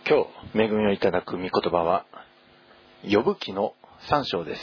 今日恵みをいただく御言葉はヨブ記の3章です。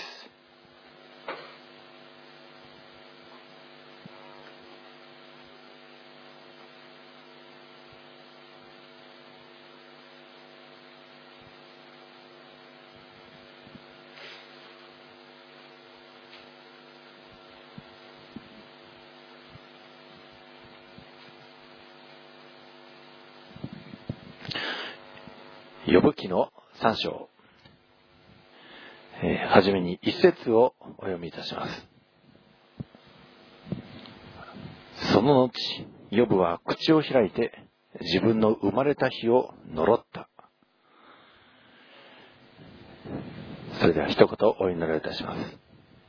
ヨブ記の3章、はじめに一節をお読みいたします。その後、ヨブは口を開いて自分の生まれた日を呪った。それでは一言お祈りいたします。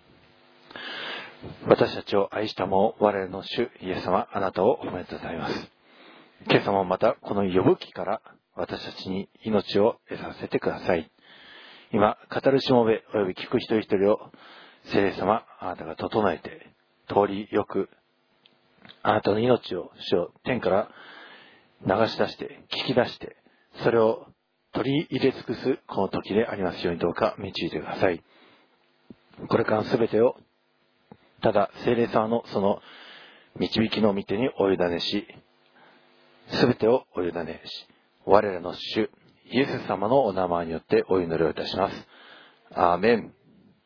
私たちを愛したも我らの主イエス様、あなたを褒めてございます。今朝もまたこのヨブ記から私たちに命を得させてください。今語るしもべおよび聞く一人一人を聖霊様、あなたが整えて通りよくあなたの命を主を天から流し出して聞き出してそれを取り入れ尽くすこの時でありますようにどうか導いてください。これからのすべてをただ聖霊様のその導きの御手にお委ねし、すべてをお委ねし、我らの主イエス様のお名前によってお祈りをいたします。アーメン。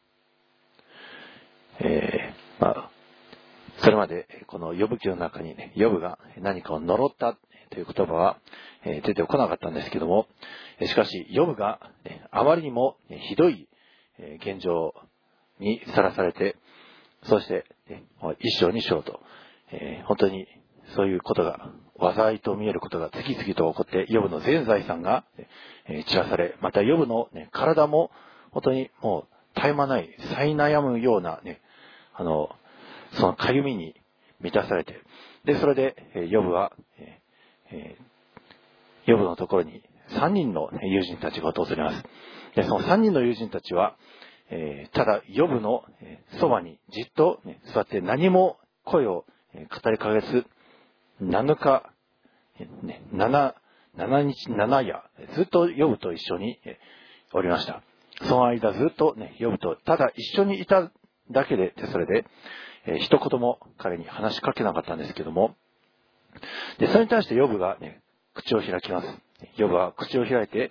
それまでこのヨブ記の中にね、ヨブが何かを呪ったという言葉は出てこなかったんですけども、しかしヨブがあまりにもひどい現状にさらされて、そして一章二章と本当にそういうことが災いと見えることが次々と起こって、ヨブの全財産が散らされ、またヨブの体も本当にもう絶え間ない苛悩むようなそのかゆみに満たされて、でそれでヨブはヨブのところに3人の友人たちが訪れます。でその3人の友人たちはただヨブのそばにじっと座って何も声を語りかけず7日、7日7夜ずっとヨブと一緒におりました。その間ずっとヨブとただ一緒にいただけで、それで一言も彼に話しかけなかったんですけども、でそれに対してヨブが口を開きます。ヨブは口を開いて、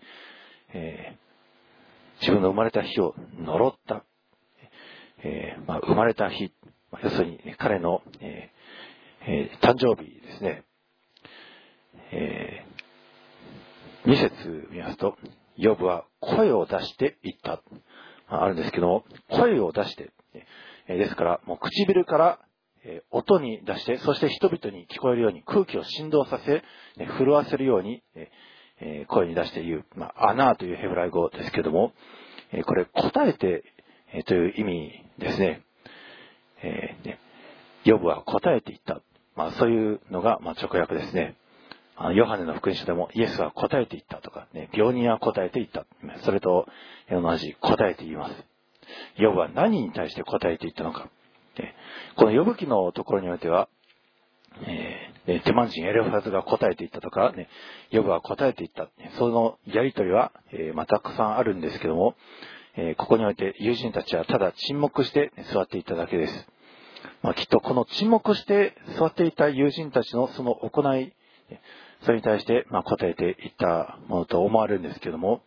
自分の生まれた日を呪った。生まれた日、要するに彼の、誕生日ですね。2節見ますと、ヨブは声を出して言った。あるんですけども、声を出して、ですからもう唇から音に出して、そして人々に聞こえるように空気を振動させ、震わせるように声に出して言う、アナーというヘブライ語ですけども、これ答えてという意味ですね。ヨブは答えていった。そういうのが直訳ですね。ヨハネの福音書でもイエスは答えていったとか、病人は答えていった。それと同じ答えて言います。ヨブは何に対して答えていったのか。このヨブ記のところにおいては、テマン人エレファズが答えていったとか、ヨブは答えていった。そのやりとりは、たくさんあるんですけども、ここにおいて友人たちはただ沈黙して座っていただけです。きっとこの沈黙して座っていた友人たちのその行い、それに対して答えていったものと思われるんですけども、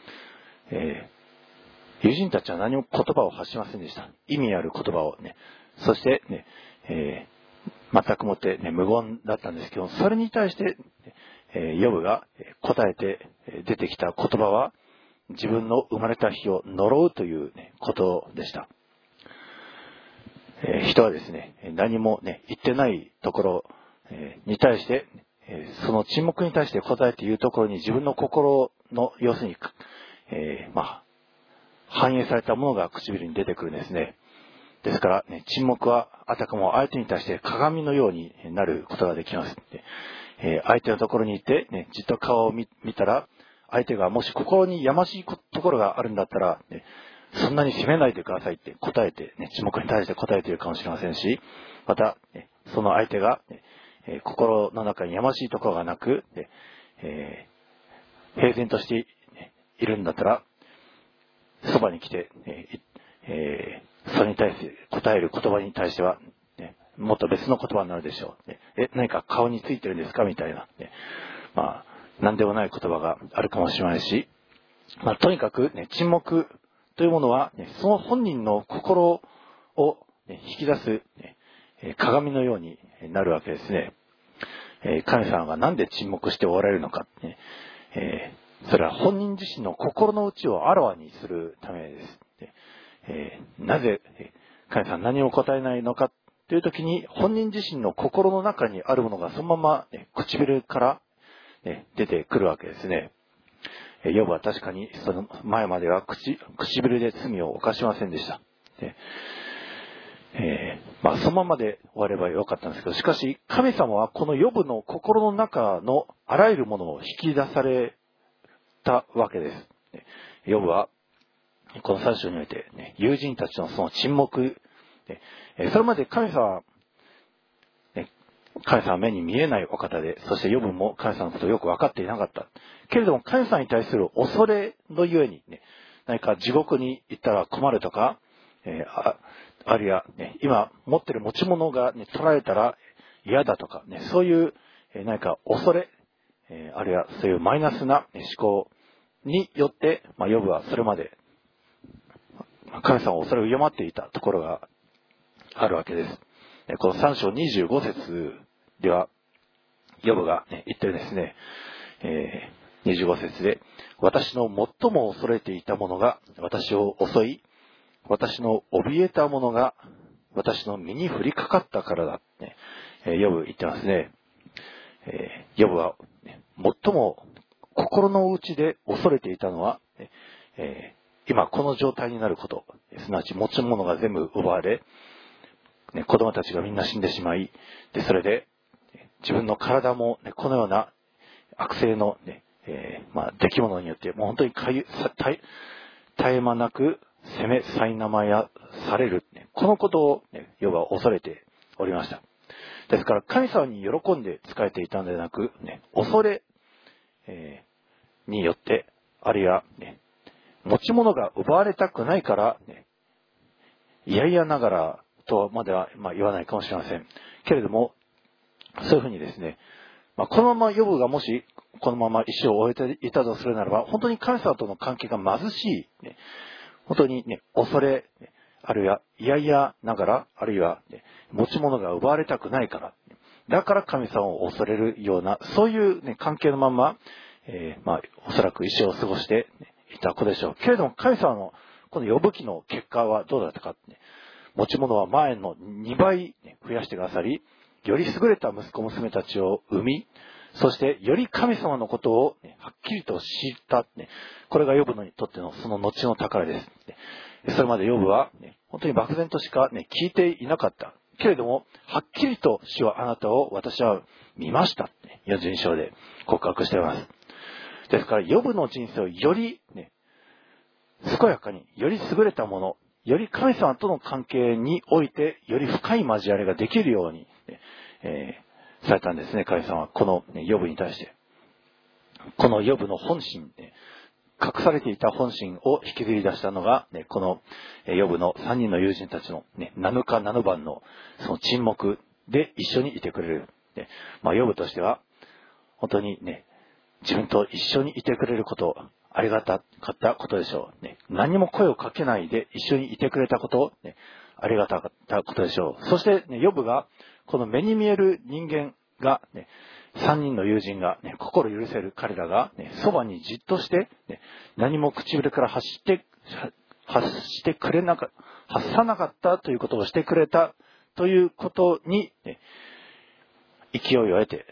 友人たちは何も言葉を発しませんでした。意味ある言葉をそして全くもって無言だったんですけど、それに対してヨブが答えて出てきた言葉は自分の生まれた日を呪うということでした。人はですね、何も言ってないところに対して、その沈黙に対して答えて言うところに自分の心の要するに、反映されたものが唇に出てくるんですね。ですから、沈黙はあたかも相手に対して鏡のようになることができます。相手のところにいて、じっと顔を見たら、相手がもし心にやましいところがあるんだったら、そんなに責めないでくださいって答えて、沈黙に対して答えているかもしれませんし、また、その相手が、心の中にやましいところがなく、平平然としているんだったら、そばに来て、それに対して答える言葉に対しては、もっと別の言葉になるでしょう。何か顔についてるんですかみたいな。何でもない言葉があるかもしれないし、とにかく、沈黙というものは、その本人の心を、引き出す、鏡のようになるわけですね。神様がなんで沈黙しておられるのか、それは本人自身の心の内をあらわにするためです。なぜ神様何も答えないのかというときに、本人自身の心の中にあるものがそのまま唇から出てくるわけですね。ヨブは確かにその前までは唇で罪を犯しませんでした。そのままで終わればよかったんですけど、しかし神様はこのヨブの心の中のあらゆるものを引き出されたわけです。ヨブはこの3章において、友人たちのその沈黙、それまで神様は目に見えないお方で、そしてヨブも神様のことをよく分かっていなかった。けれども神様に対する恐れのゆえに、何か地獄に行ったら困るとか、あるいは、今持ってる持ち物が、取られたら嫌だとか、そういう、何か恐れ、あるいはそういうマイナスな、思考によって、ヨブはそれまで神様を恐れを敬っていたところがあるわけです。この3章25節では、ヨブが、言ってるですね、25節で、私の最も恐れていたものが私を襲い、私の怯えたものが私の身に降りかかったからだ。ヨブ言ってますね。ヨブは、最も心の内で恐れていたのは、今この状態になること、すなわち持ち物が全部奪われ、子供たちがみんな死んでしまい、それで自分の体も、このような悪性の、出来物によってもう本当に絶え間なく責め苛まされる、このことを、ヨブは恐れておりました。ですから神様に喜んで仕えていたのではなく、恐れ、によって、あるいは、持ち物が奪われたくないから、いやいやながらとまでは、言わないかもしれません。けれども、そういうふうにですね、このままヨブがもしこのまま一生を終えていたとするならば、本当に神様との関係が貧しい、本当に恐れ、あるいはいやいやながら、あるいは、持ち物が奪われたくないから、だから神様を恐れるような、そういう、関係のまま、おそらく一生を過ごしていた子でしょう。けれども神様のこのヨブ記の結果はどうだったか、持ち物は前の2倍増やしてくださり、より優れた息子娘たちを産み、そしてより神様のことをはっきりと知った。これがヨブにとってのその後の宝です。それまでヨブは本当に漠然としか聞いていなかった。けれども、はっきりと主はあなたを私は見ました。42章で告白しています。ですから、ヨブの人生をより健やかに、より優れたもの、より神様との関係において、より深い交わりができるように、されたんですね、神様は。このヨブに対して。このヨブの本心、隠されていた本心を引きずり出したのが、このヨブの3人の友人たちの7日7晩のその沈黙で一緒にいてくれる。ヨブとしては、本当に自分と一緒にいてくれること、ありがたかったことでしょう。何も声をかけないで一緒にいてくれたこと、ありがたかったことでしょう。そして、ヨブが、この目に見える人間が、3人の友人が、心許せる彼らが、そばにじっとして、何も唇から発さなかったということをしてくれたということに、勢いを得て、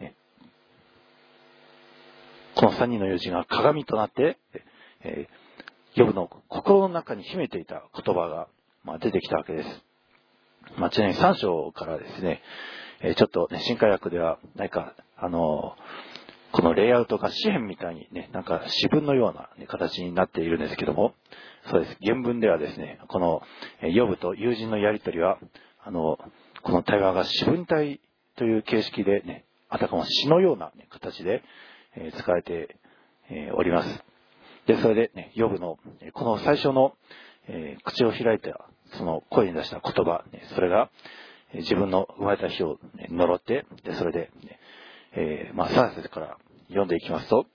この3人の友人が鏡となって、ヨブの心の中に秘めていた言葉が、出てきたわけです。ちなみに3章からですね、ちょっと、新海訳では、何か、このレイアウトが詩篇みたいになんか詩文のような、形になっているんですけども、そうです。原文ではですね、この、ヨブと友人のやりとりは、この対話が詩文体という形式であたかも詩のような、形で、使われております。で、それでね、ヨブのこの最初の、口を開いたその声に出した言葉、それが自分の生まれた日を呪って、でそれで、3節から読んでいきますと、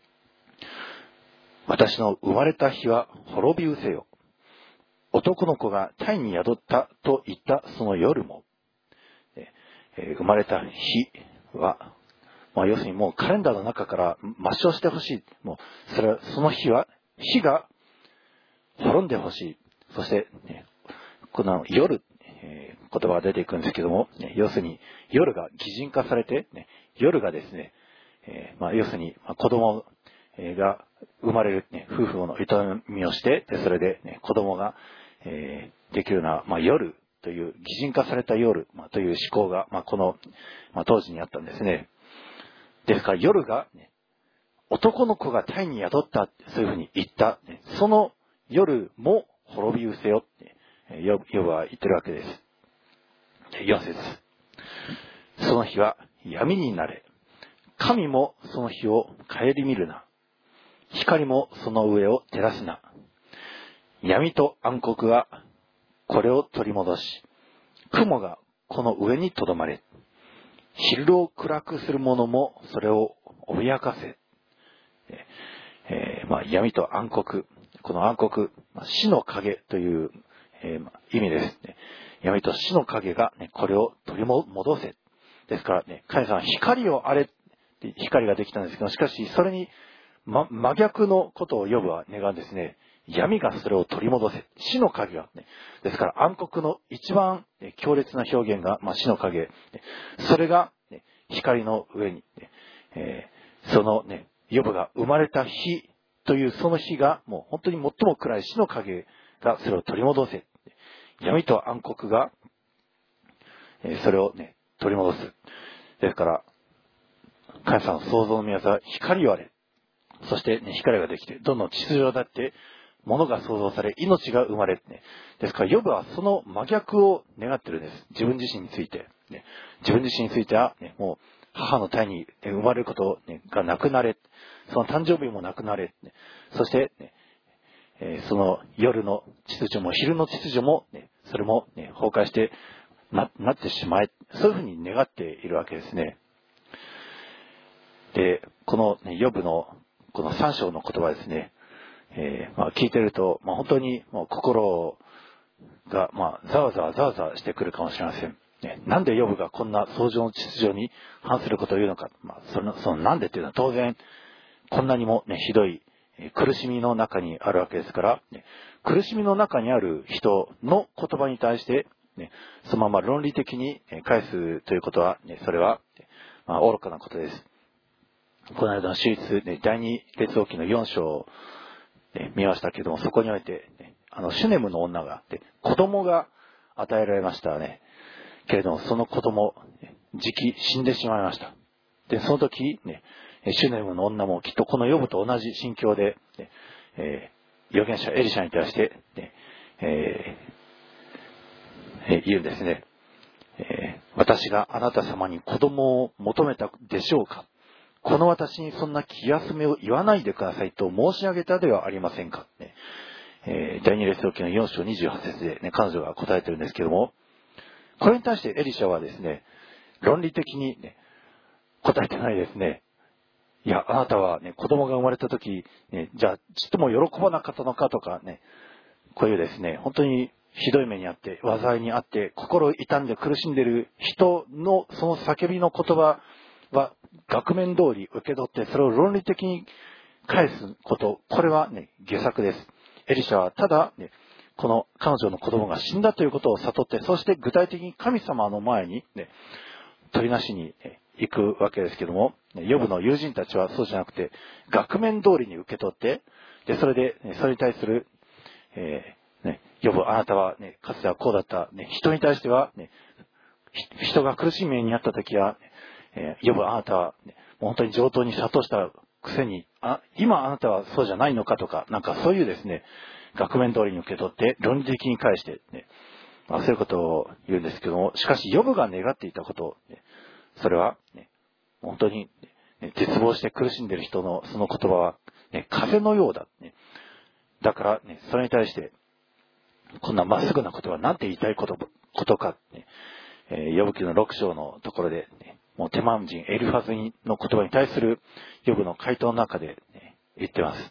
私の生まれた日は滅び失せよ。男の子が胎に宿ったと言ったその夜も、生まれた日は、要するにもうカレンダーの中から抹消してほしい。もうその日が滅んでほしい。そして、この夜、言葉が出ていくんですけども、要するに夜が擬人化されて、夜がですね、要するに子供が生まれる、夫婦の営みをして、それで、子供が、できるような、夜という擬人化された夜、という思考が、この、当時にあったんですね。ですから夜が、男の子が胎に宿った、そういうふうに言った、その夜も滅び失せよってヨブは言ってるわけです。4節。その日は闇になれ。神もその日を顧みるな。光もその上を照らすな。闇と暗黒がこれを取り戻し、雲がこの上にとどまれ。昼を暗くする者もそれを脅かせ。闇と暗黒。この暗黒、死の影という、意味ですね。闇と死の影が、これを取り戻せ。ですからね、神様は光をあれって光ができたんですけど、しかしそれに、真逆のことをヨブは願うんですね。闇がそれを取り戻せ。死の影が、ですから暗黒の一番強烈な表現が、死の影。それが、光の上に、そのヨブが生まれた日というその日がもう本当に最も暗い死の影がそれを取り戻せ。闇と暗黒がそれを取り戻す。ですから、神様の創造の宮沢は光をあれ。そして、光ができて、どんどん秩序だって、物が創造され、命が生まれ。ですから、ヨブはその真逆を願ってるんです。自分自身について。自分自身については、もう、母の胎に生まれることがなくなれ。その誕生日もなくなれ。そして、その夜の秩序も昼の秩序も、それも、崩壊してなってしまえ。そういうふうに願っているわけですね。で、この、ヨブのこの3章の言葉ですね。聞いてると、本当にもう心が、ざわざわしてくるかもしれません。なんでヨブがこんな創造の秩序に反することを言うのか。そのなんでっていうのは当然、こんなにもひどい苦しみの中にあるわけですから、苦しみの中にある人の言葉に対して、そのまま論理的に返すということは、それは、愚かなことです。この間の手術、第二列王記の4章を見ましたけども、そこにおいて、シュネムの女が、子供が与えられましたね。けれども、その子供、じき死んでしまいました。で、その時、シュネムの女もきっとこのヨブと同じ心境で、預言者エリシャに対して、言うんですね。私があなた様に子供を求めたでしょうか。この私にそんな気休めを言わないでくださいと申し上げたではありませんか。第二列王記の4章28節で、彼女が答えてるんですけども、これに対してエリシャはですね、論理的に、答えてないですね。いや、あなたは子供が生まれた時、じゃあちっとも喜ばなかったのかとかこういうですね、本当にひどい目にあって、災いにあって、心を痛んで苦しんでいる人のその叫びの言葉は、額面通り受け取って、それを論理的に返すこと、これは下策です。エリシャはただ、この彼女の子供が死んだということを悟って、そして具体的に神様の前に、取りなしに行くわけですけども、ヨブの友人たちはそうじゃなくて、額面通りに受け取って、で、それに対する、ヨブ、あなたはかつてはこうだった。人に対しては、人が苦しい目にあった時は、ヨブ、あなたは、本当に上等に諭したくせに、今あなたはそうじゃないのかとか、そういうですね、額面通りに受け取って論理的に返して、そういうことを言うんですけども、しかしヨブが願っていたこと、それは、本当に絶望して苦しんでいる人のその言葉は、風のようだ。だから、それに対して、こんなまっすぐな言葉、なんて言いたいことか、ヨブ記の6章のところで、もうテマン人エリファズの言葉に対するヨブの回答の中で、言ってます。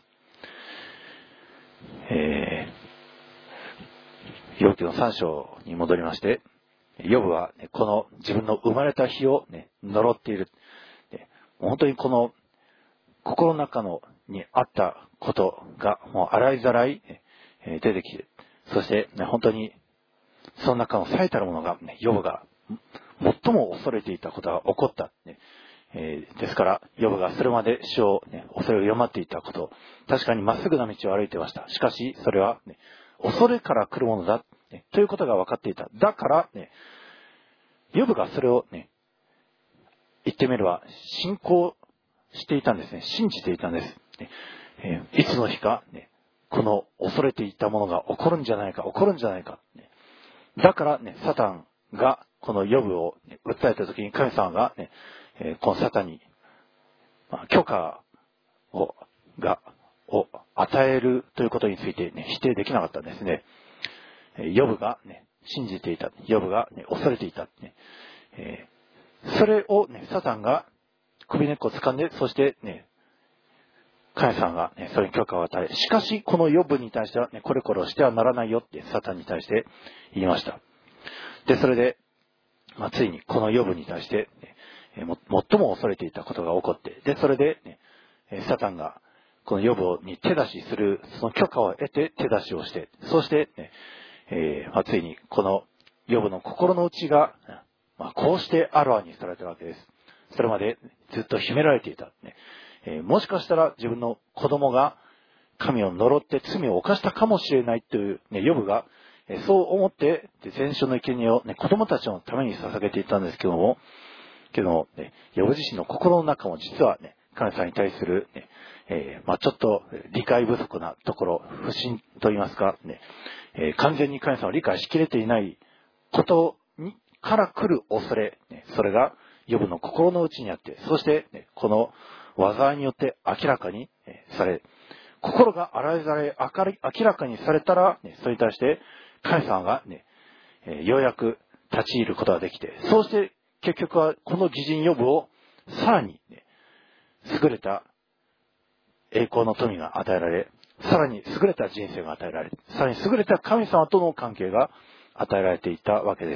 ヨブ記の3章に戻りまして、ヨブは、この自分の生まれた日を、呪っている。本当にこの心の中にあったことがもう洗いざらい出てきて、そして、本当にその中の最たるものが、ヨブが最も恐れていたことが起こった。ですから、ヨブがそれまで主を、恐れを弱っていたこと、確かにまっすぐな道を歩いてました。しかし、それは、恐れから来るものだ、ということが分かっていた。だから、ヨブがそれを言ってみれば、信仰していたんですね。信じていたんです。いつの日か、この恐れていたものが起こるんじゃないか。だから、サタンがこのヨブを訴えたときに神様が、このサタンに、許可を与えるということについて、否定できなかったんですね。ヨブが、信じていた。ヨブが、恐れていた。それを、サタンが首根っこを掴んで、そして、神様が、それに許可を与え、しかしこのヨブに対しては、これこれをしてはならないよってサタンに対して言いました。で、それで、ついにこのヨブに対して、最も恐れていたことが起こって、で、それで、サタンがこのヨブに手出しする、その許可を得て手出しをして、そして、ついにこのヨブの心の内が、こうしてあらわにされたわけです。それまでずっと秘められていた。もしかしたら自分の子供が神を呪って罪を犯したかもしれないという、ヨブがそう思って、全焼の生贄を、子供たちのために捧げていたんですけども、ヨブ自身の心の中も実は神様に対する、ちょっと理解不足なところ、不信と言いますか、完全に神様を理解しきれていないことから来る恐れ、それがヨブの心の内にあって、そして、この災いによって明らかにされ、心が洗いざらい明らかにされたら、それに対して神様が、ようやく立ち入ることができて、そうして結局はこの義人ヨブをさらに、優れた栄光の富が与えられ、さらに優れた人生が与えられ、さらに優れた神様との関係が与えられていたわけです。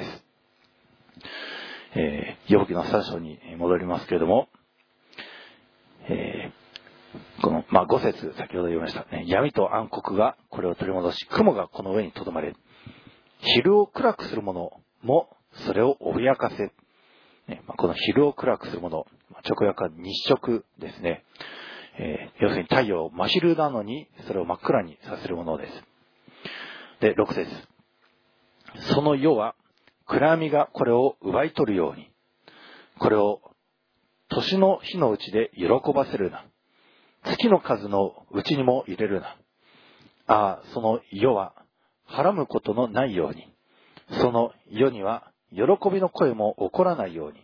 ヨブ記の3章に戻りますけれども、この、5節先ほど言いました、闇と暗黒がこれを取り戻し、雲がこの上にとどまれ、昼を暗くする者もそれを脅かせ。この昼を暗くする者、直訳は日食ですね。要するに太陽真昼なのにそれを真っ暗にさせるものです。で、6節。その夜は暗闇がこれを奪い取るように、これを年の日のうちで喜ばせるな。月の数のうちにも入れるな。その夜ははらむことのないように、その夜には喜びの声も起こらないように。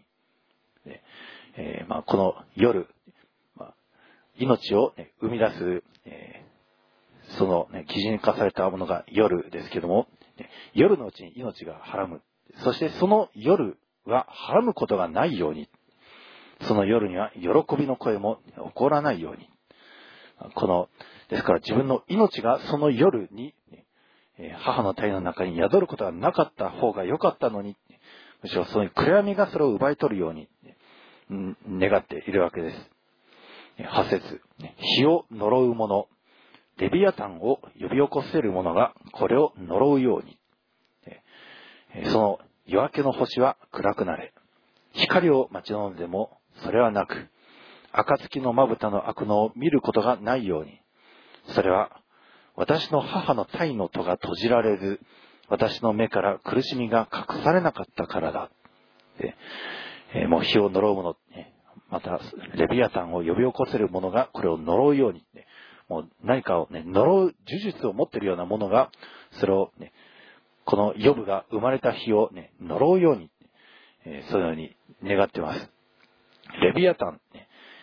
この夜、命を、生み出す、その、擬人化されたものが夜ですけども、夜のうちに命がはらむ。そしてその夜ははらむことがないように、その夜には喜びの声も起こらないように。ですから自分の命がその夜に、母の体の中に宿ることがなかった方が良かったのに、むしろその暗闇がそれを奪い取るように、願っているわけです。8節。火を呪う者、レビアタンを呼び起こせる者がこれを呪うように。その夜明けの星は暗くなれ。光を待ち望んでもそれはなく、暁のまぶたの悪能を見ることがないように。それは私の母の胎の戸が閉じられず、私の目から苦しみが隠されなかったからだ。もう火を呪う者、またレビアタンを呼び起こせる者がこれを呪うように、もう何かを、呪う呪術を持っているような者がそれを、このヨブが生まれた日を、呪うように、そのように願っています。レビアタン、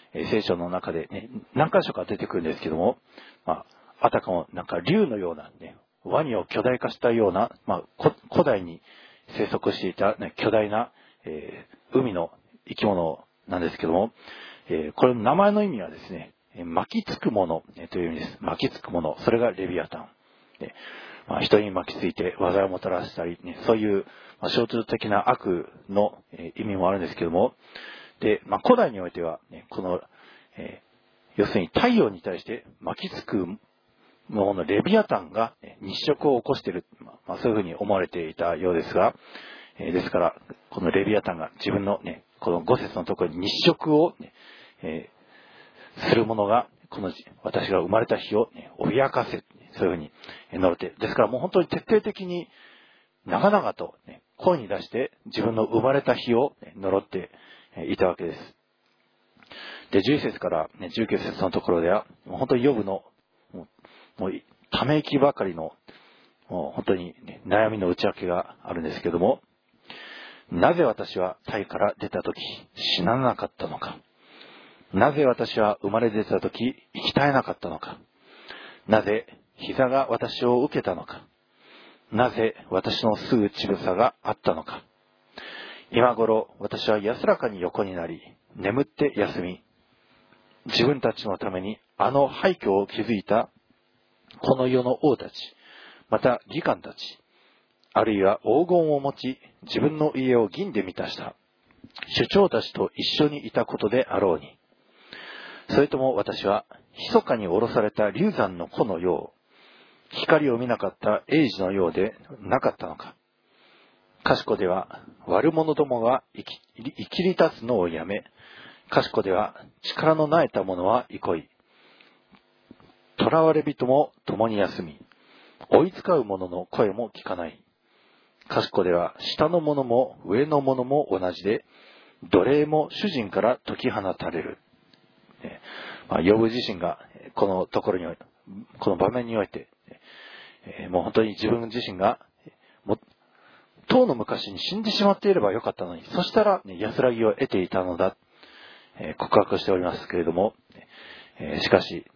聖書の中でね、何箇所か出てくるんですけども、あたかもなんか竜のようなね、ワニを巨大化したような、古代に生息していた、ね、巨大な、海の生き物なんですけども、これの名前の意味はですね、巻きつくものという意味です。巻きつくもの。それがレビアタン。人に巻きついて災いをもたらしたり、ね、そういう象徴的な悪の意味もあるんですけども、で、古代においては、ね、この、要するに太陽に対して巻きつくもののレビアタンが日食を起こしている、そういうふうに思われていたようですが、ですから、このレビアタンが自分のね、この5節のところに日食を、ね、するものが、この私が生まれた日を、ね、脅かせ、そういうふうに呪って、ですからもう本当に徹底的に長々と、ね、声に出して自分の生まれた日を呪っていたわけです。で、11節から、ね、19節のところでは、もう本当にヨブの、もうため息ばかりの、もう本当に、ね、悩みの内訳があるんですけども、なぜ私は胎から出たとき死ななかったのか。なぜ私は生まれ出たとき生き絶えなかったのか。なぜ膝が私を受けたのか。なぜ私のすぐ乳房があったのか。今頃私は安らかに横になり、眠って休み、自分たちのためにあの廃墟を築いたこの世の王たち、また議官たち、あるいは黄金を持ち、自分の家を銀で満たした首長たちと一緒にいたことであろうに。それとも私は密かに下ろされた流産の子のよう、光を見なかった英児のようでなかったのか。賢では悪者どもが生きり立つのをやめ、賢では力のなえた者は憩い、囚われ人も共に休み、追いつかう者の声も聞かない。賢では下の者も上の者も同じで、奴隷も主人から解き放たれる。ヨブ自身がこのところにおいて、この場面において、もう本当に自分自身が当の昔に死んでしまっていればよかったのに、そしたら、安らぎを得ていたのだ、告白しておりますけれども、しかし、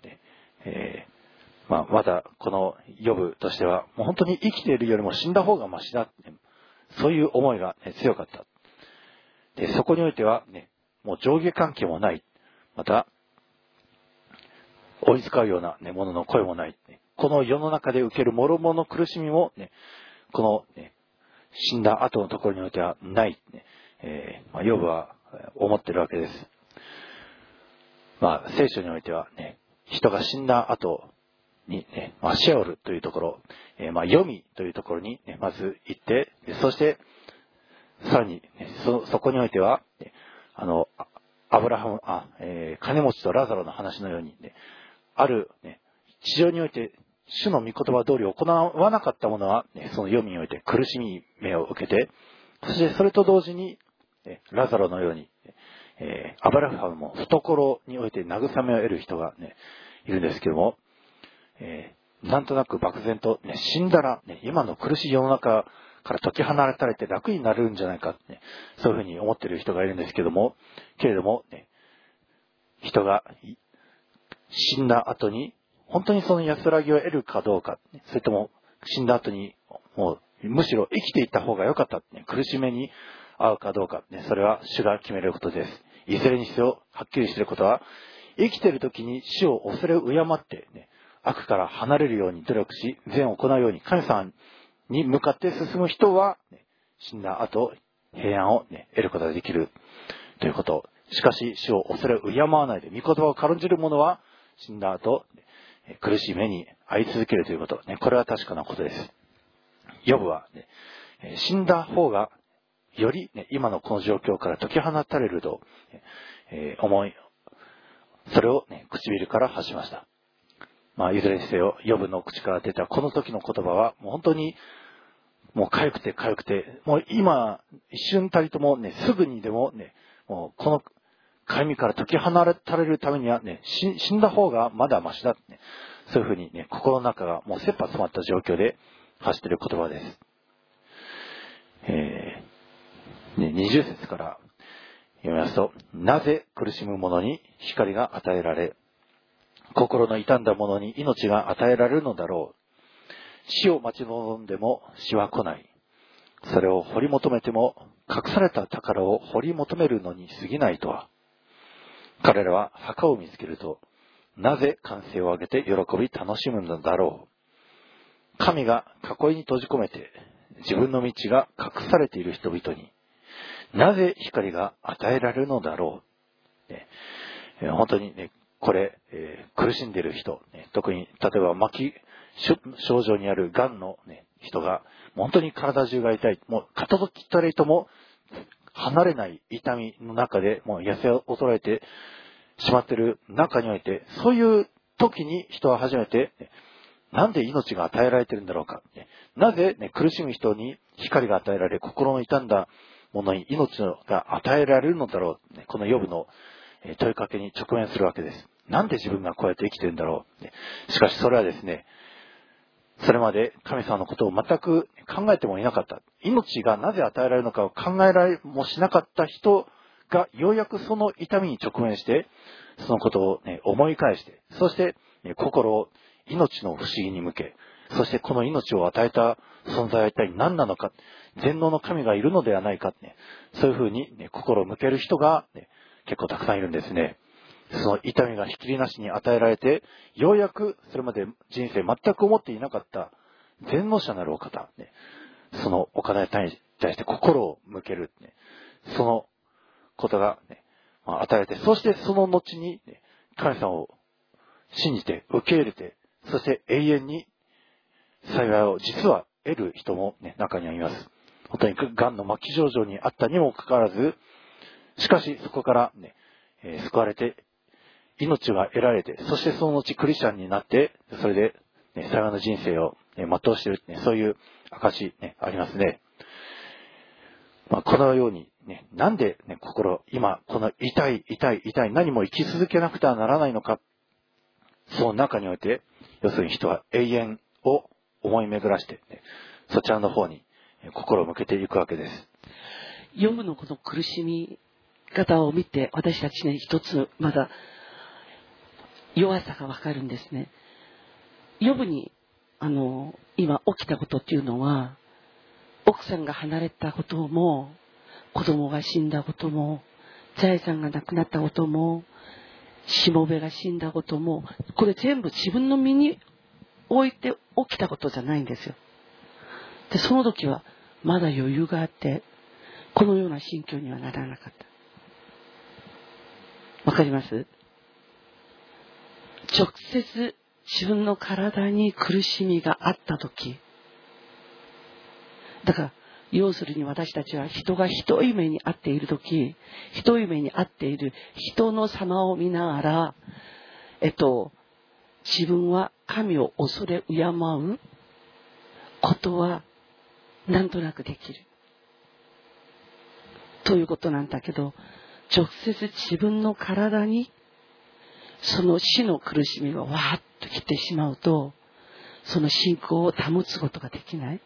まだこのヨブとしては、もう本当に生きているよりも死んだ方がマシだ、そういう思いが強かった。で、そこにおいては、もう上下関係もない。また、追いつかうような、ものの声もない。この世の中で受ける諸々の苦しみも、この、死んだ後のところにおいてはない。ヨブは思っているわけです。聖書においては、人が死んだ後に、シェオルというところ、読みというところに、まず行って、そして、さらに、そこにおいては、アブラハム、金持ちとラザロの話のように、ある、地上において、主の御言葉通り行わなかった者は、その読みにおいて苦しみ目を受けて、そしてそれと同時に、ラザロのように、アブラハムも懐において慰めを得る人が、いるんですけども、なんとなく漠然と、死んだら、今の苦しい世の中から解き放たれて楽になれるんじゃないか、そういうふうに思っている人がいるんですけども、けれども、人が死んだ後に本当にその安らぎを得るかどうか、それとも死んだ後にもうむしろ生きていった方が良かった、苦しめに遭うかどうか、それは主が決めることです。いずれにせよはっきりしていることは、生きている時に死を恐れ敬って、悪から離れるように努力し、善を行うように神様に向かって進む人は、死んだ後平安を、得ることができるということ。しかし死を恐れ敬わないで御言葉を軽んじる者は死んだ後苦しい目に遭い続けるということ、これは確かなことです。ヨブは、死んだ方がより、今のこの状況から解き放たれると、思い、それを、唇から発しました。いずれにせよ、ヨブの口から出たこの時の言葉は、もう本当に、もう痒くて痒くて、もう今、一瞬たりともすぐにでももうこのかゆみから解き放たれるためには死んだ方がまだマシだ、そういうふうに心の中がもう切羽詰まった状況で発している言葉です。20節から、 読みますと、なぜ苦しむ者に光が与えられ、心の傷んだ者に命が与えられるのだろう。死を待ち望んでも死は来ない。それを掘り求めても隠された宝を掘り求めるのに過ぎないとは。彼らは墓を見つけると、なぜ歓声を上げて喜び楽しむのだろう。神が囲いに閉じ込めて自分の道が隠されている人々に、なぜ光が与えられるのだろう。本当にね、これ、苦しんでいる人、特に例えば末期症状にある癌の、人が本当に体中が痛い、もう片時たりとも離れない痛みの中でもう痩せ衰えてしまっている中において、そういう時に人は初めて、なんで命が与えられているんだろうか。なぜ、苦しむ人に光が与えられ、心の傷んだものに命が与えられるのだろう。このヨブの問いかけに直面するわけです。なんで自分がこうやって生きているんだろう。しかしそれはですね、それまで神様のことを全く考えてもいなかった。命がなぜ与えられるのかを考えられもしなかった人がようやくその痛みに直面して、そのことを、思い返して、そして、心を命の不思議に向け、そしてこの命を与えた存在は一体何なのか、全能の神がいるのではないか、そういうふうに、心を向ける人が、結構たくさんいるんですね。その痛みがひっきりなしに与えられて、ようやくそれまで人生全く思っていなかった全能者なるお方、そのお方に対して心を向ける、そのことが、与えられて、そしてその後に、神様を信じて受け入れて、そして永遠に幸いを実は得る人も、中にはいます。本当に癌の末期症状にあったにもかかわらず、しかしそこから、救われて命が得られて、そしてその後クリスチャンになって、それで、幸いの人生を、全うしている、そういう証、ありますね。このように、なんで、心、今、この痛い、何も生き続けなくてはならないのか。その中において、要するに人は永遠を思い巡らして、そちらの方に心を向けていくわけです。 ヨブのこの苦しみ方を見て、私たちね、一つまだ弱さがわかるんですね。ヨブに今起きたことっていうのは、奥さんが離れたことも、子供が死んだことも、財産がなくなったことも、しもべが死んだことも、これ全部自分の身に置いて起きたことじゃないんですよ。で、その時はまだ余裕があって、このような心境にはならなかった。わかります？直接自分の体に苦しみがあったとき、だから要するに私たちは人がひどい目に遭っているとき、ひどい目に遭っている人の様を見ながら、自分は神を恐れ敬うことはなんとなくできるということなんだけど、直接自分の体にその死の苦しみがわーっと来てしまうと、その信仰を保つことができない。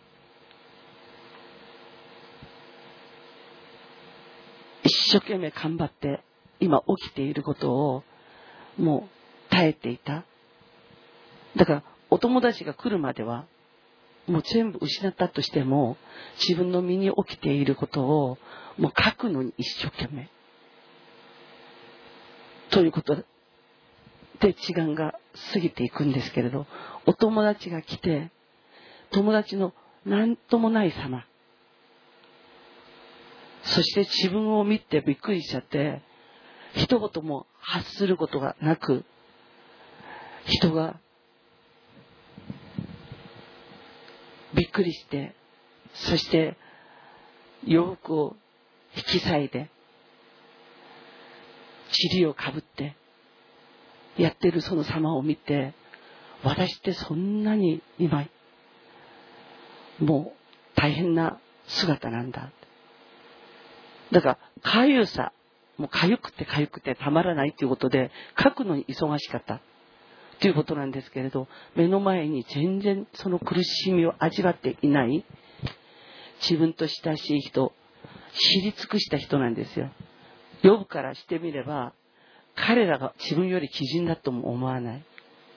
一生懸命頑張って今起きていることをもう耐えていた。だからお友達が来るまではもう全部失ったとしても、自分の身に起きていることをもう書くのに一生懸命ということで時間が過ぎていくんですけれど、お友達が来て、友達の何ともない様、そして自分を見てびっくりしちゃって、一言も発することがなく、人がびっくりして、そして洋服を引き裂いて、塵をかぶってやってるその様を見て、私ってそんなに今もう大変な姿なんだ。だからかゆさ、もうかゆくてたまらないということで書くのに忙しかったということなんですけれど、目の前に全然その苦しみを味わっていない自分と親しい人、知り尽くした人なんですよ。 ヨブからしてみれば、彼らが自分より貴人だとも思わない。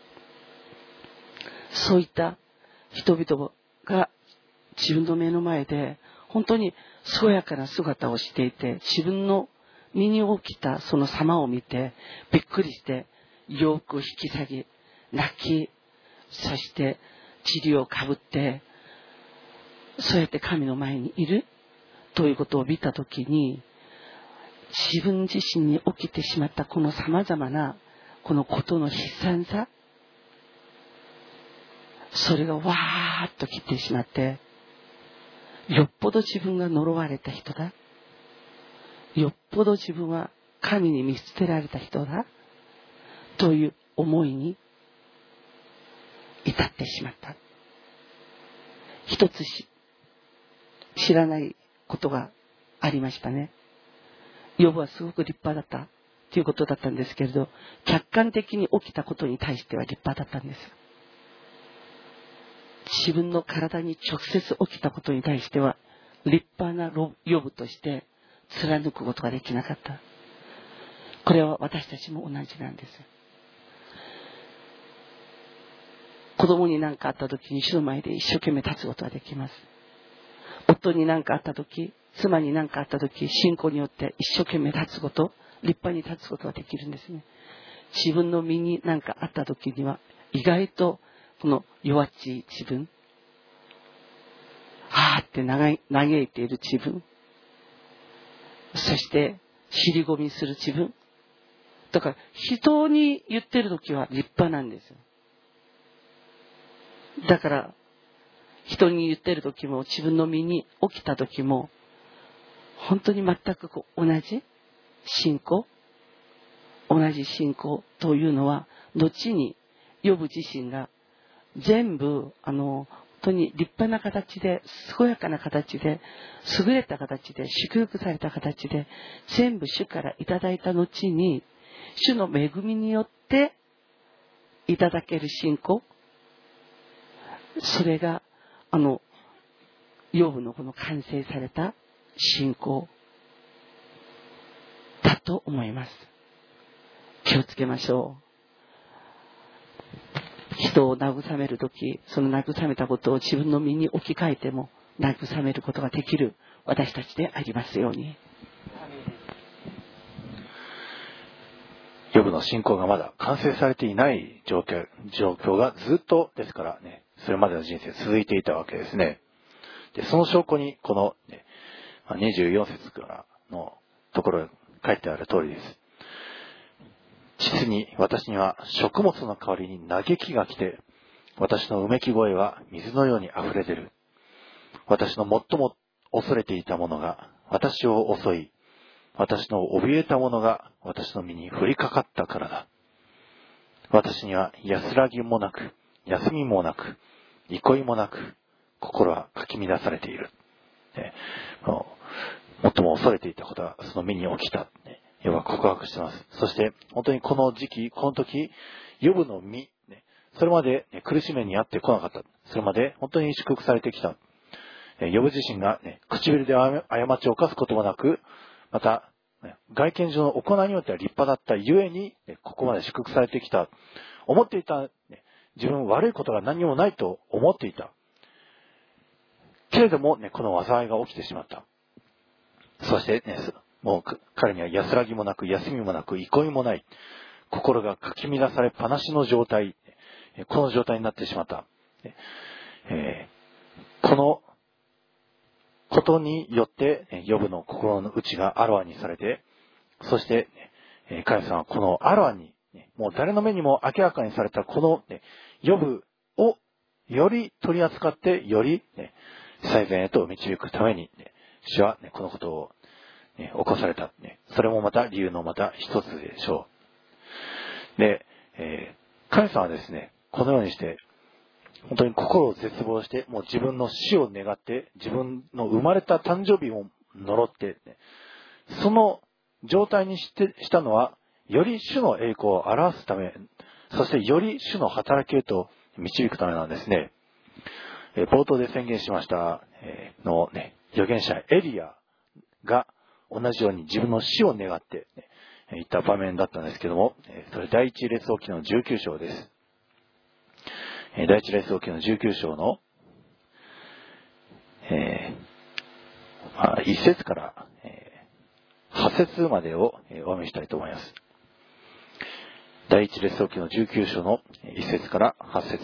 そういった人々が自分の目の前で本当に健やかな姿をしていて、自分の身に起きたその様を見てびっくりして洋服を引き下げ、泣き、そして塵をかぶって、そうやって神の前にいるということを見たときに、自分自身に起きてしまったこの様々なこのことの悲惨さ、それがわーっと来てしまって、よっぽど自分が呪われた人だ、よっぽど自分は神に見捨てられた人だという思いに至ってしまった。一つ知らないことがありましたね。ヨブはすごく立派だったということだったんですけれど、客観的に起きたことに対しては立派だったんです。自分の体に直接起きたことに対しては立派なヨブとして貫くことができなかった。これは私たちも同じなんです。子供に何かあった時に主の前で一生懸命立つことができます。夫に何かあった時、妻に何かあった時、信仰によって一生懸命立つこと、立派に立つことができるんですね。自分の身に何かあった時には意外とこの弱っちい自分、はーって嘆いている自分、そして尻込みする自分、だから人に言ってる時は立派なんですよ。だから人に言ってる時も自分の身に起きた時も本当に全く同じ信仰というのは後にヨブ自身が全部本当に立派な形で、健やかな形で、優れた形で、祝福された形で全部主からいただいた後に、主の恵みによっていただける信仰、それがヨブのこの完成された信仰だと思います。気をつけましょう。人を慰めるとき、その慰めたことを自分の身に置き換えても慰めることができる私たちでありますように。 ヨブの信仰がまだ完成されていない状況がずっとですからね、それまでの人生続いていたわけですね。で、その証拠にこの、ね、24節からのところに書いてある通りです。実に私には食物の代わりに嘆きが来て、私のうめき声は水のように溢れ出る。私の最も恐れていたものが私を襲い、私の怯えたものが私の身に降りかかったからだ。私には安らぎもなく、休みもなく、憩いもなく、心はかき乱されている。最も恐れていたことがその身に起きた。ヨブは告白しています。そして本当にこの時期、この時、ヨブの身、それまで苦しめにあってこなかった。それまで本当に祝福されてきた。ヨブ自身が唇で過ちを犯すこともなく、また外見上の行いによっては立派だったゆえに、ここまで祝福されてきた。思っていた、自分悪いことが何もないと思っていた。けれども、この災いが起きてしまった。そして、もう彼には安らぎもなく、休みもなく、憩いもない。心がかき乱されっぱなしの状態。この状態になってしまった。このことによって、ヨブの心の内があらわにされて、そして、神様はこのあらわに、もう誰の目にも明らかにされたこの、ヨブをより取り扱って、より、最善へと導くために、主は、このことを、起こされた。それもまた理由のまた一つでしょう。で、神様はですね、このようにして、本当に心を絶望して、もう自分の死を願って、自分の生まれた誕生日を呪って、その状態にしたのは、より主の栄光を表すため、そしてより主の働きへと導くためなんですね。冒頭で宣言しました、預言者エリアが同じように自分の死を願って、言った場面だったんですけども、それ第一列王記の19章です。第一列王記の19章の、1節から、8節までをお読みしたいと思います。第一列王記の19章の1節から8節。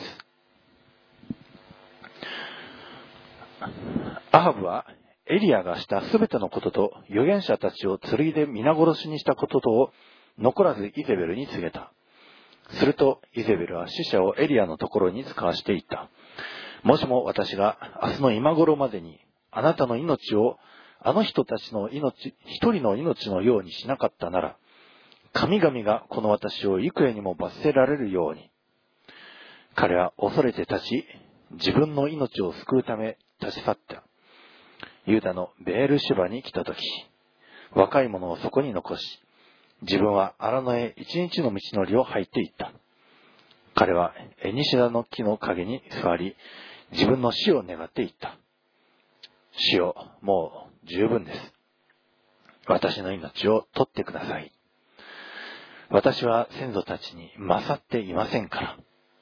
アハブはエリアがしたすべてのことと預言者たちを剣で皆殺しにしたこととを残らずイゼベルに告げた。するとイゼベルは使者をエリアのところに使わしていった。もしも私が明日の今頃までにあなたの命をあの人たちの一人の命のようにしなかったなら、神々がこの私を幾重にも罰せられるように。彼は恐れて立ち、自分の命を救うため立ち去った。ユダのベールシュバに来たとき、若い者をそこに残し、自分は荒野へ一日の道のりを入っていった。彼はエニシダの木の陰に座り、自分の死を願っていった。死よ、もう十分です。私の命を取ってください。私は先祖たちに勝っていませんから。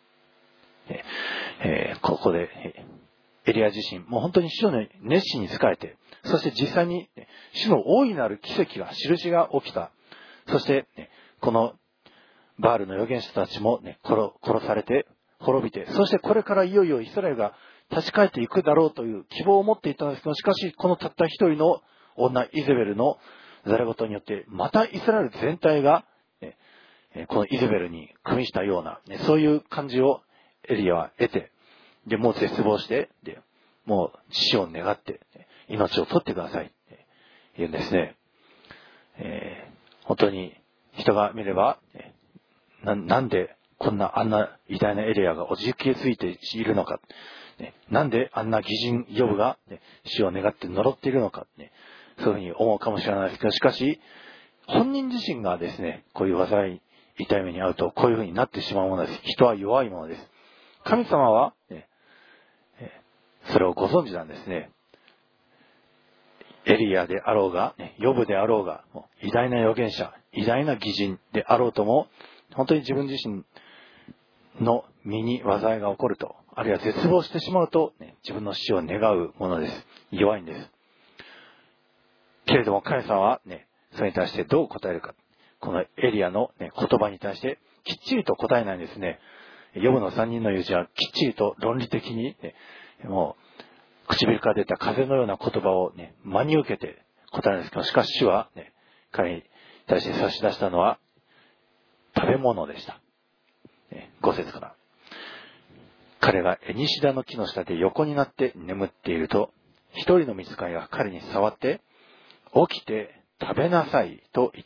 ここでエリア自身、もう本当に主の熱心に仕えて、そして実際に主の大いなる奇跡が、印が起きた。そして、このバールの預言者たちも、殺されて、滅びて、そしてこれからいよいよイスラエルが立ち返っていくだろうという希望を持っていたんですけど、しかしこのたった一人の女イゼベルのざれ言によって、またイスラエル全体が、このイゼベルに組みしたような、そういう感じをエリアは得て、で、もう絶望して、で、もう死を願って、命を取ってくださいって言うんですね。本当に人が見れば、なんであんな偉大なエリアがおじけついているのか、なんであんな義人ヨブが死を願って呪っているのか、そういうふうに思うかもしれないですけど、しかし、本人自身がですね、こういう災い、痛い目に遭うと、こういうふうになってしまうものです。人は弱いものです。神様は、それをご存知なんですね。エリアであろうが、ヨブであろうが、偉大な預言者、偉大な義人であろうとも、本当に自分自身の身に災いが起こると、あるいは絶望してしまうと、自分の死を願うものです。弱いんです。けれども神様は、それに対してどう答えるか。このエリアの、言葉に対してきっちりと答えないんですね。ヨブの3人の友人はきっちりと論理的に、もう唇から出た風のような言葉を真に受けて答えるんですけど、しかし主は、彼に対して差し出したのは食べ物でした。5節から。彼がエニシダの木の下で横になって眠っていると、一人の御使いが彼に触って、起きて食べなさいと言った。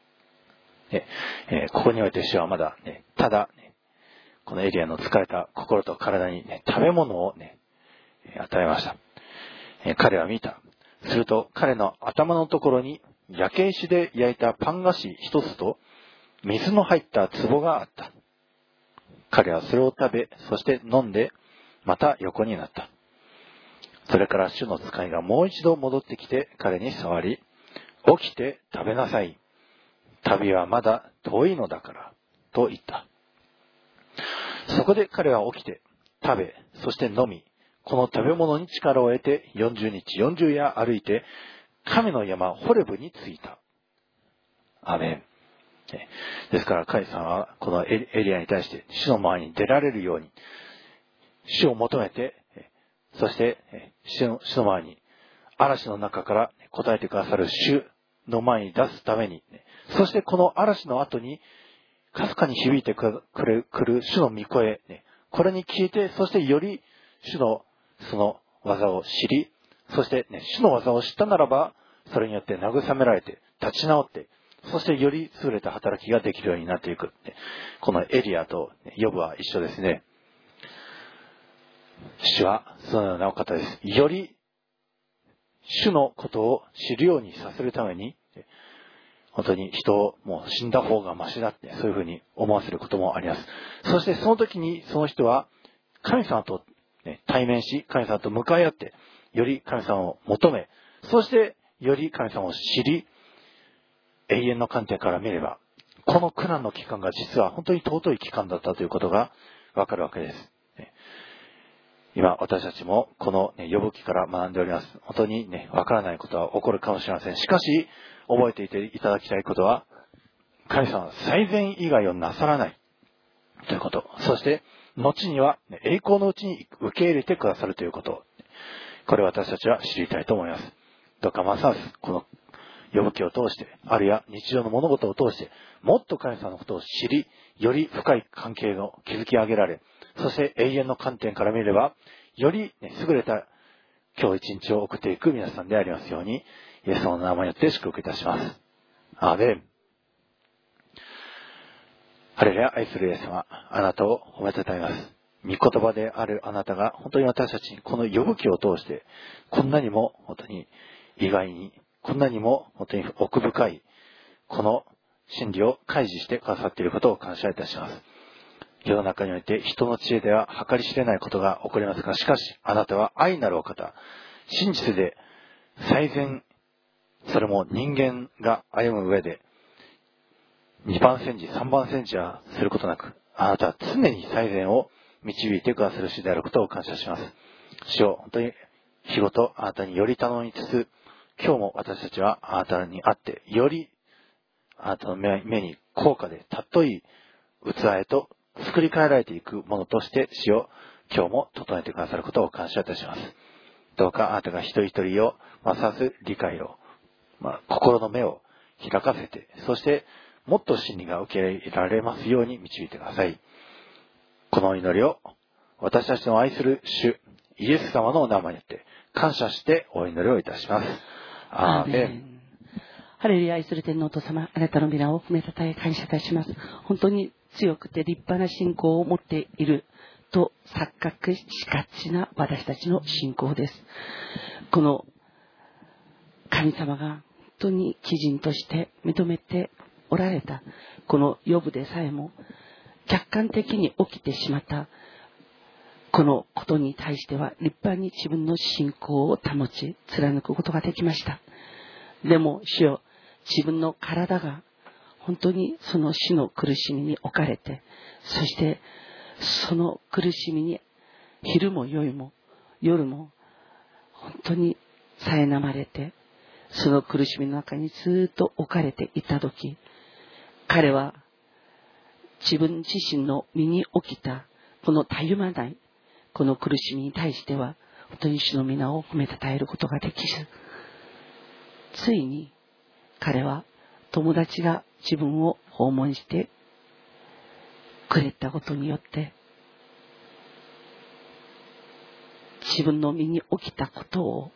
ここにおいて主はまだ、ただ、このエリアの疲れた心と体に、食べ物を、与えました。彼は見た。すると彼の頭のところに焼け石で焼いたパン菓子一つと水の入った壺があった。彼はそれを食べ、そして飲んで、また横になった。それから主の使いがもう一度戻ってきて彼に触り、起きて食べなさい。旅はまだ遠いのだから、と言った。そこで彼は起きて、食べ、そして飲み、この食べ物に力を得て40日40夜歩いて、神の山ホレブに着いた。アメン。ですから神様はこのエリアに対して主の前に出られるように、主を求めて、そして主の前に嵐の中から答えてくださる主の前に出すために、そしてこの嵐の後にかすかに響いてくる主の御声、これに聞いて、そしてより主のその技を知り、そして主の技を知ったならば、それによって慰められて立ち直って、そしてより優れた働きができるようになっていく。このエリアとヨブは一緒ですね。主はそのようなお方です。より主のことを知るようにさせるために、本当に人をもう死んだ方がマシだって、そういうふうに思わせることもあります。そしてその時にその人は神様と対面し、神様と向かい合って、より神様を求め、そしてより神様を知り、永遠の観点から見れば、この苦難の期間が実は本当に尊い期間だったということがわかるわけです。今、私たちもこのヨブ記から学んでおります。本当にわからないことは起こるかもしれません。しかし、覚えていていただきたいことは、神様は最善以外をなさらないということ。そして、後には栄光のうちに受け入れてくださるということ。これを私たちは知りたいと思います。どうかますますこのヨブ記を通して、あるいは日常の物事を通して、もっと神様のことを知り、より深い関係を築き上げられ、そして永遠の観点から見れば、より優れた今日一日を送っていく皆さんでありますように、イエス様の名前によって祝福いたします。アーメン。ハレルヤ、愛するイエス様、あなたを褒めたたえます。御言葉であるあなたが本当に私たちにこのヨブ記を通して、こんなにも本当に意外に、こんなにも本当に奥深いこの真理を開示してくださっていることを感謝いたします。世の中において人の知恵では計り知れないことが起こりますが、しかしあなたは愛なるお方、真実で最善、それも人間が歩む上で2番煎じ3番煎じはすることなく、あなたは常に最善を導いてくださる主であることを感謝します。主を本当に日ごとあなたにより頼みつつ、今日も私たちはあなたに会ってよりあなたの目に高価で尊い器へと作り変えられていくものとして主を今日も整えてくださることを感謝いたします。どうかあなたが一人一人をますます理解を、心の目を開かせて、そしてもっと真理が受け入れられますように導いてください。この祈りを私たちの愛する主イエス様のお名前によって感謝してお祈りをいたします。アーメン。 ハレルヤ、愛する天皇と様、あなたの皆を褒めたたえ感謝いたします。本当に強くて立派な信仰を持っていると錯覚しがちな私たちの信仰です。この神様が本当に基人として認めておられたこのヨブでさえも客観的に起きてしまったこのことに対しては立派に自分の信仰を保ち貫くことができました。でも主よ、自分の体が本当にその死の苦しみに置かれて、そしてその苦しみに昼も夜も本当に苛まれて、その苦しみの中にずっと置かれていたとき、彼は自分自身の身に起きたこのたゆまないこの苦しみに対しては本当に主の皆を褒めたたえることができず、ついに彼は友達が自分を訪問してくれたことによって自分の身に起きたことを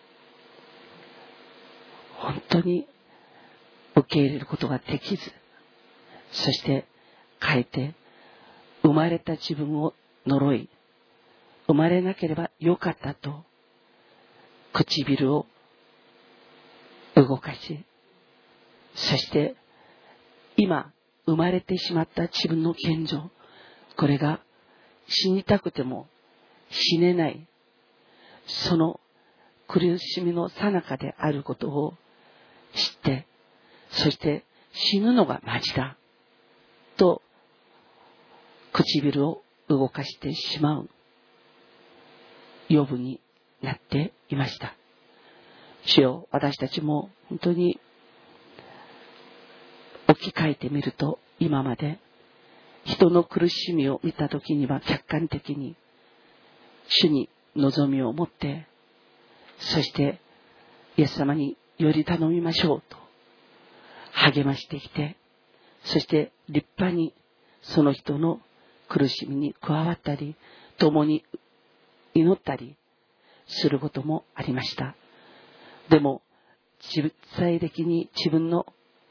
本当に受け入れることができず、そして変えて生まれた自分を呪い、生まれなければよかったと唇を動かし、そして今生まれてしまった自分の現状、これが死にたくても死ねないその苦しみの最中であることを知って、そして死ぬのがマジだと唇を動かしてしまうヨブになっていました。主よ、私たちも本当に置き換えてみると、今まで人の苦しみを見たときには客観的に主に望みを持って、そしてイエス様により頼みましょうと励ましてきて、そして立派にその人の苦しみに加わったり、共に祈ったりすることもありました。でも実際的に自分の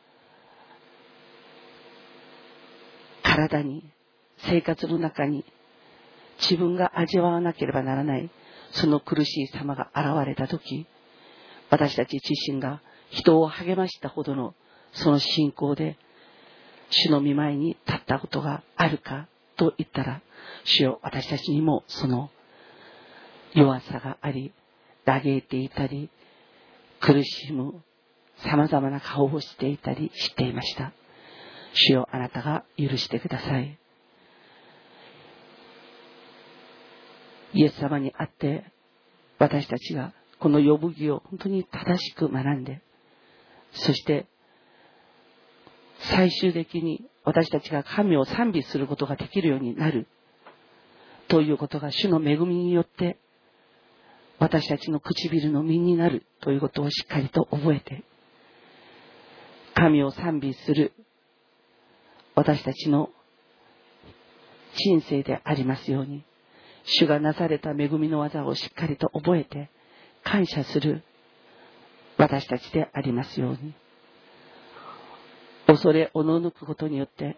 体に、生活の中に自分が味わわなければならないその苦しい様が現れたとき、私たち自身が人を励ましたほどのその信仰で主の御前に立ったことがあるかと言ったら、主よ、私たちにもその弱さがあり、嘆いていたり苦しむ様々な顔をしていたりしていました。主よ、あなたが許してください。イエス様にあって私たちがこの呼ぶ義を本当に正しく学んで、そして最終的に私たちが神を賛美することができるようになるということが主の恵みによって私たちの唇の実になるということをしっかりと覚えて、神を賛美する私たちの人生でありますように、主がなされた恵みの技をしっかりと覚えて感謝する私たちでありますように、恐れおののくことによって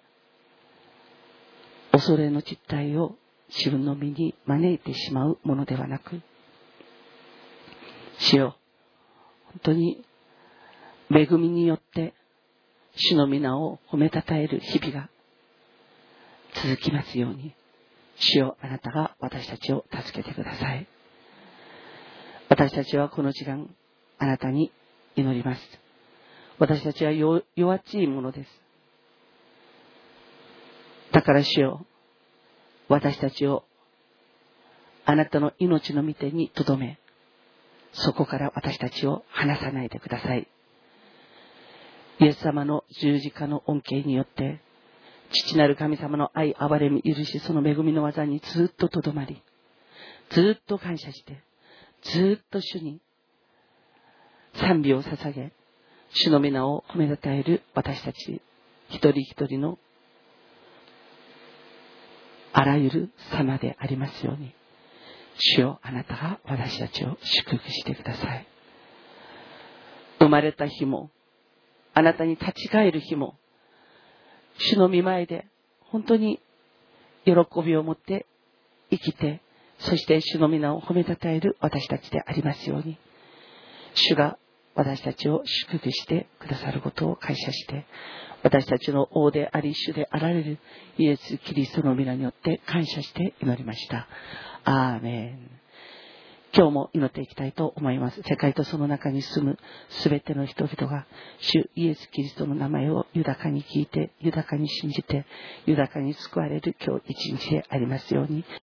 恐れの実態を自分の身に招いてしまうものではなく、主よ、本当に恵みによって主の皆を褒めたたえる日々が続きますように、主よ、あなたが私たちを助けてください。私たちはこの時間あなたに祈ります。私たちは弱っちいものです。だから主よ、私たちをあなたの命の御手にとどめ、そこから私たちを離さないでください。イエス様の十字架の恩恵によって父なる神様の愛、憐れみ、許し、その恵みの技にずっととどまり、ずっと感謝して、ずっと主に賛美を捧げ、主の皆を褒めたたえる私たち一人一人のあらゆる様でありますように、主よ、あなたが私たちを祝福してください。生まれた日も、あなたに立ち返る日も、主の御前で本当に喜びを持って生きて、そして主の皆を褒めたたえる私たちでありますように、主が私たちを祝福してくださることを感謝して、私たちの王であり主であられるイエス・キリストの皆によって感謝して祈りました。アーメン。今日も祈っていきたいと思います。世界とその中に住むすべての人々が主イエス・キリストの名前を豊かに聞いて、豊かに信じて、豊かに救われる今日一日でありますように。